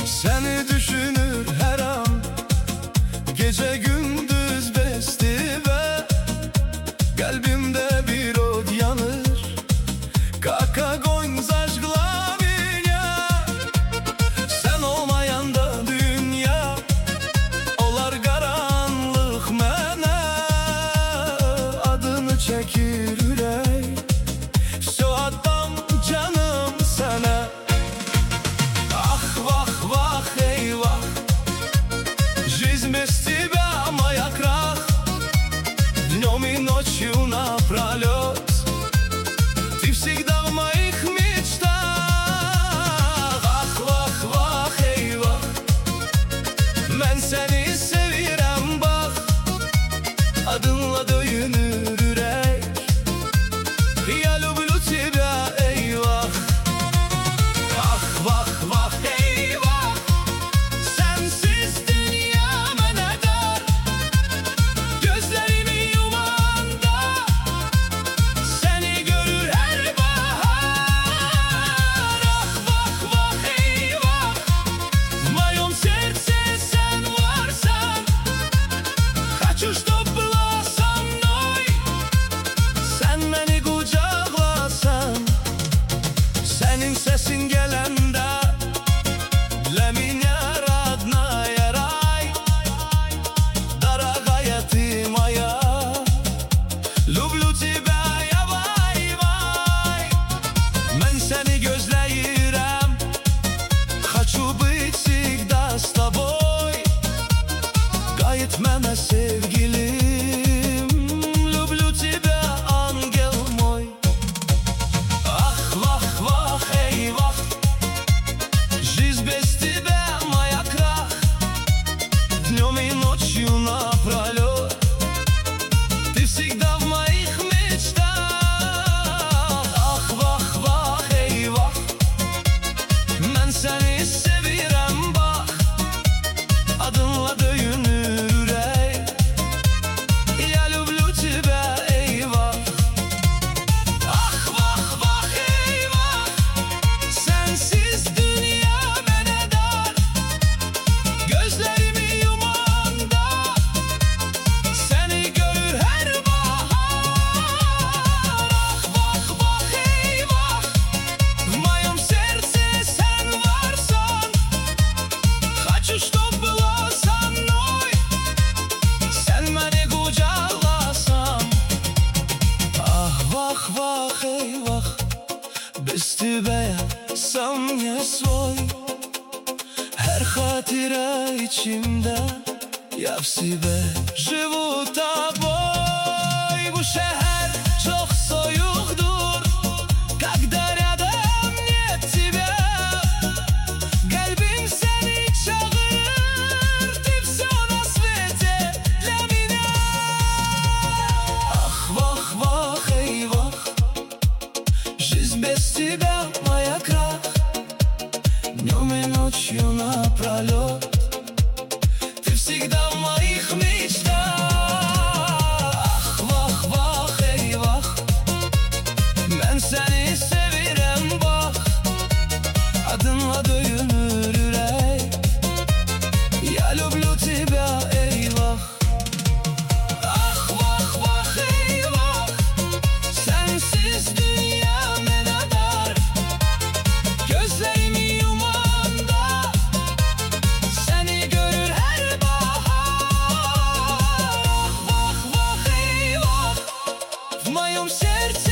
Seni düşünür her an, gece gündüz bestive. Kalbimde bir od yanır, kaka goń zażgła mnie. Sen olmayanda dünya olar karanlık mene. Adını çekir ürek, şu adam canım sana. Ах, вах, вах, эй, вах, жизнь без тебя моя крах. Днем и ночью напролет ты всегда в моих мечтах. Ах, вах, вах, эй, вах, ben seni sevirem bak. Adınla döyünür ürek, я люблю тебя, эй, вах. Ах, vah, vah, eyvah, sensiz dünyam ne dar. Gözlerimi yumanda seni görür her bahar. Ah, vah, vah, eyvah, в моем сердце sen varsan. Хочу, чтоб была со mной, sen beni kucaklasan. Senin sesin gelende для меня родная рай. Дорогая ты моя, люблю тебя я, vay vay. Ben seni gözləyirəm, хочу быть всегда с тобой. Qayıt mənə sevgilim, люблю тебя, ангел мой. Ах, вах, вах, eyvah, жизнь без тебя моя крах. Днем и ночью напролет ты всегда в моих мечтах. Ах, vah, vah, eyvah, ben seni sevirem bak. Adınla döyünür ürek, я люблю тебя, eyvah. Ah, vah, vah, eyvah, sensiz dünyam ne dar. Gözlerimi yumanda seni görür her bahar. Ah, vah, vah, eyvah, в моем сердце sen varsan. Хочу, чтоб была со mной, sen beni kucaklasan. Ah, vah, vah, eyvah, без тебя я сам не свой. Her hatire içimde, я в себе живу тобой. Bu şehir çok soyukdur, когда рядом нет тебя. Kalbim seni çağırır, ты всё на свете для меня. Ах, вах, вах, eyvah, жизнь без тебя моя крах. Днем и ночью напролет ты всегда в моих мечтах. Ах, vah, vah, eyvah, ben seni sevirem bak. Adınla döyünür ürek, я люблю тебя, eyvah. Ah, vah, vah, eyvah, sensiz dünyam ne dar. Gözlerimi yumanda seni görür her bahar. Ah, vah, vah, eyvah, в моем сердце